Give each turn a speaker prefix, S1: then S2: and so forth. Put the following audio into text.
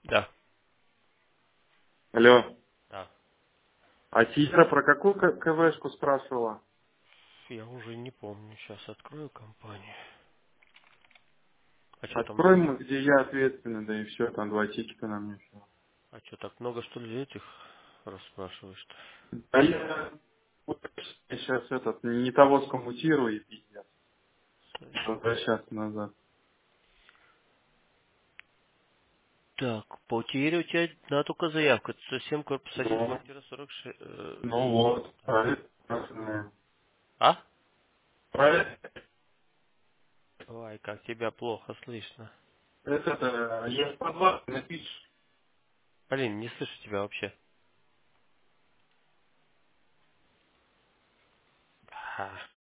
S1: Да,
S2: Алло.
S1: да.
S2: А Сидора про какую КВшку спрашивала?
S1: Я уже не помню. Сейчас открою компанию. А что там
S2: Открой,
S1: много?
S2: где я ответственный, да и все, там 2 тикета на мне все.
S1: А что, так много, что ли, этих расспрашиваешь-то?
S2: А я вот сейчас этот не того скоммутирую и пиздец. Возвращаться назад.
S1: Так, по утере у тебя одна только заявка. Это совсем корпус 1,
S2: Ну,
S1: квартира 46.
S2: ну вот.
S1: Так. А?
S2: Проект,
S1: Ой, как тебя плохо слышно.
S2: это, я по 2 напишешь.
S1: Блин, не слышу тебя вообще.